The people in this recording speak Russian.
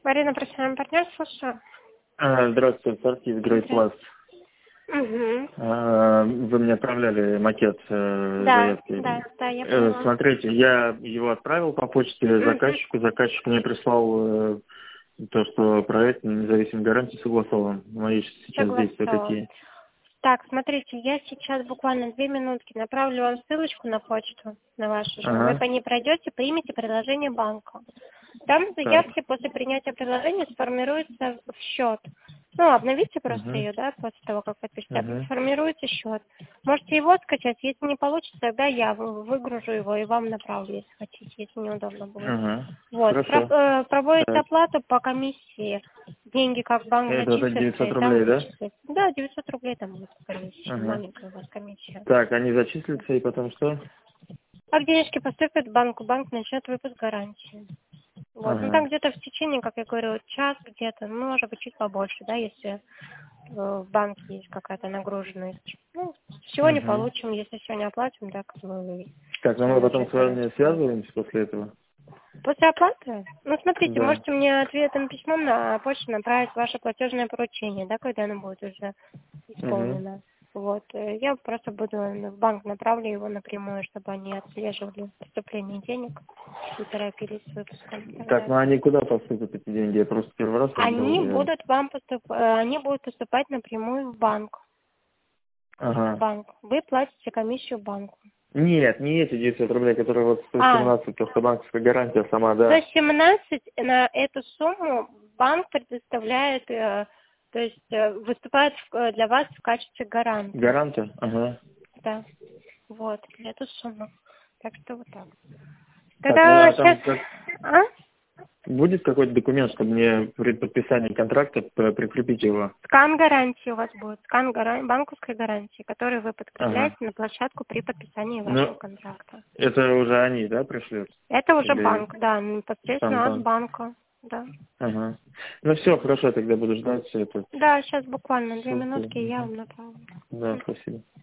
Марина, профессиональный партнер, слушаю. Здравствуйте, Саркис, Great Plus. Вы мне отправляли макет заявки. Да, я поняла. Смотрите, я его отправил по почте заказчику. Заказчик мне прислал то, что проект независимой гарантии согласован. Мои сейчас действия какие? Так, смотрите, я сейчас буквально 2 минутки направлю вам ссылочку на почту, на вашу же. Вы по ней пройдете, примите предложение банка. Там в заявке после принятия предложения сформируется в счет. Ну, обновите просто ее, да, после того, как подпишете. Сформируется счет. Можете его скачать. Если не получится, тогда я выгружу его и вам направлю, если хотите, если неудобно будет. Вот. Проводите оплату по комиссии. Деньги как банк зачислятся. 900 рублей, да? Да, 900 рублей там будет комиссия. Маленькая у вас комиссия. Так, они зачислятся и потом что? Как денежки поступят в банк, банк начнет выпуск гарантии. Вот. Ну, там где-то в течение, как я говорю, час где-то, ну, может быть, чуть побольше, да, если в банке есть какая-то нагруженность. Ну, сегодня получим, если сегодня оплатим, да, как бы... Так, ну мы потом с вами связываемся после этого? После оплаты? Ну, смотрите, можете мне ответным письмом на почту направить ваше платежное поручение, да, когда оно будет уже исполнено. Вот. Я просто буду в банк направлю его напрямую, чтобы они отслеживали поступление денег и торопились с выпуском. Так, ну они куда поступят эти деньги? Я просто первый раз... Они будут поступать напрямую в банк. В банк. Вы платите комиссию банку. Нет, не эти 900 рублей, которые вот 117, то, что банковская гарантия сама, да. 117 на эту сумму банк предоставляет, то есть выступает для вас в качестве гаранта. Гаранта? Да. Вот, для эту сумму. Так что вот так. Тогда сейчас... Будет какой-то документ, чтобы мне при подписании контракта прикрепить его? Скан гарантии у вас будет, скан банковской гарантии, который вы подкрепляете на площадку при подписании вашего контракта. Это уже они, да, пришлют? Это уже банк, да, непосредственно от банка, да. Ну все, хорошо, тогда буду ждать все это. Да, сейчас буквально 2 минутки, и я вам направлю. Да, спасибо.